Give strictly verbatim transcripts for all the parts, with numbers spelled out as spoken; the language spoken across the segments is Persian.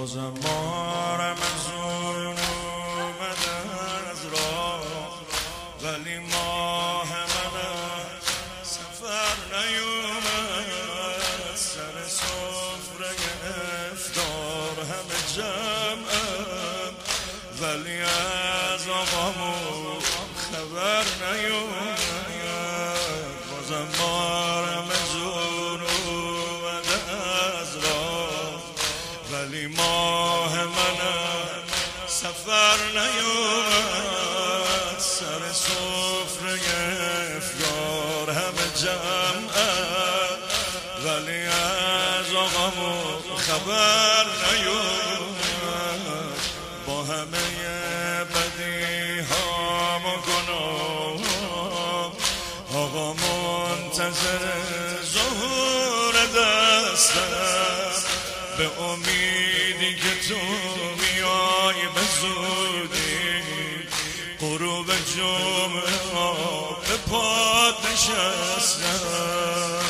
بازم مارم از اون اومده از راه، ولی ماه من سفر نیومد. سر سفره افطار همه جمعم، ولی از آقامون خبر نیومد. بازم مارم از اون اومده از راه، ولی ماه من سفر نیومد. سر سفره افطار همه جمعم، ولی از آقامون خبر نیومد. با همه بدی ها و گناه، آقا منتظر ظهور دستم، به امیدی که تو میای به زودی. غروب جمعه ها به پات نشستم.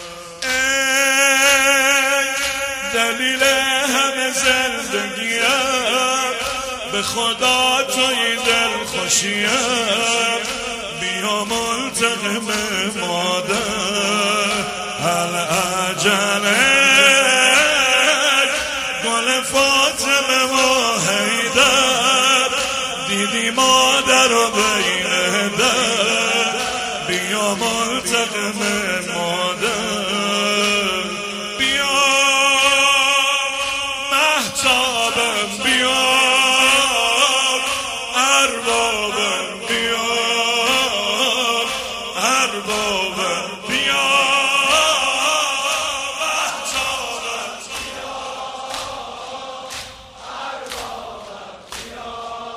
ای دلیل همه زندگیم، به خدا توی دل خوشیم. بیا ملتقم مادر العجله، گل فاطمه و حیدر، دیدی مادر و بین در. بیا ملتقم مادر، بیا مهتابم، بیا اربابم، بیا اربابم، بیا مهتابم، بیا اربابم، بیا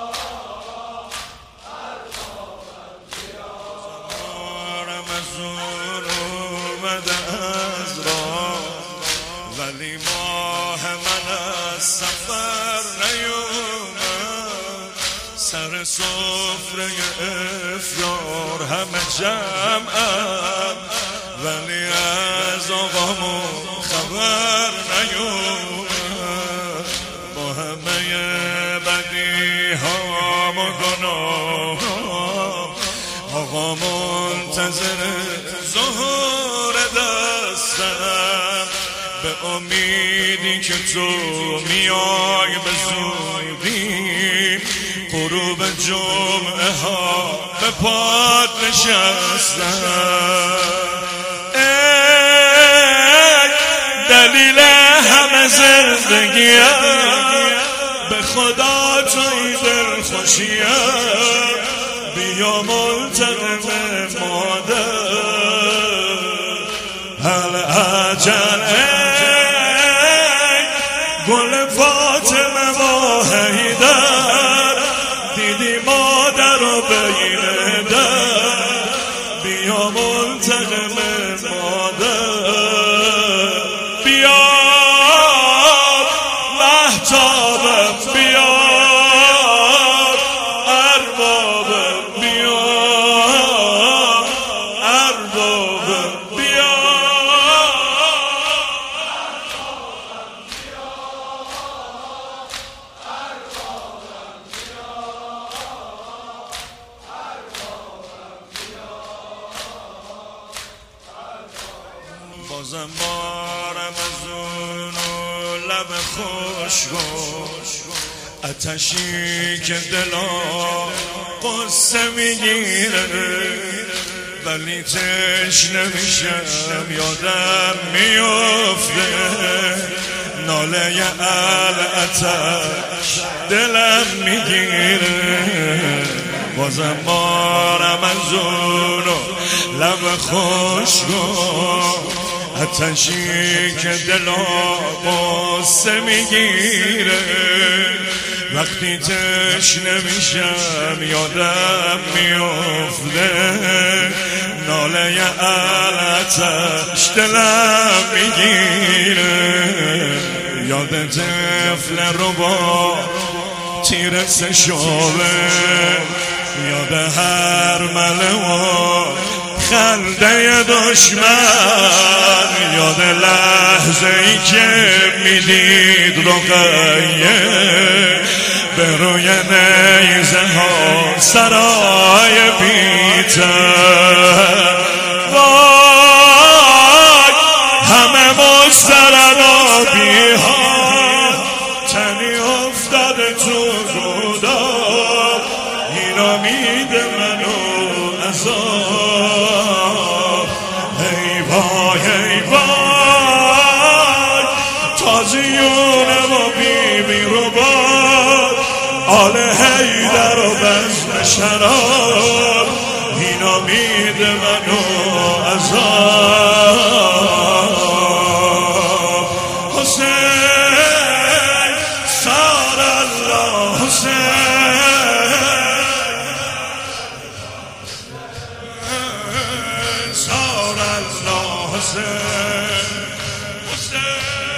اربابم، بیا. مارم از اون اومده از راه، ولی ماه من از سفر نیومد. سر سفره افطار همه جمعم، ولی از آقامون خبر نیومد. با همه بدی ها و گناه، آقا منتظر ظهور دستم، به امیدی که تو میای به زودی. غروب جمعه ها به پات نشستم. ای دلیل همه زندگیم، به خدا توی دل خوشیم. بیا ملتقم مادر العجله، گل فاطمه و حیدر، دیدی مادر و بین در. بیا ملتقم مادر، بیا مهتابم، بیا اربابم، بیا اربابم، بیا بازم مارم از اونو لب خوشگوش، آتشی که دلا قصه میگیره، ولی تشنه میشم یادم میفته. ناله العطش دلم میگیره. بازم مارم از اونو لب خوشگوش، آتشی که دلا قصه میگیره، وقتی تشنه میشم یادم میفته. ناله العطش دلم میگیره. یاد طفل رو با تیر سه شعبه، یاد هر مله و خنده دشمن، یاد لحظه ای که میدید رقیه به روی نیزه ها سرای بی‌تر. وای همه مسترن آبی ها تنی افتاده تو روداب، این امید منو عذاب. ای وای ای وای تازیونه و بی بی رو باد، آل حیدر و بزم شراب، این امید منو عذاب. حسین سار الله حسین سار الله حسین حسین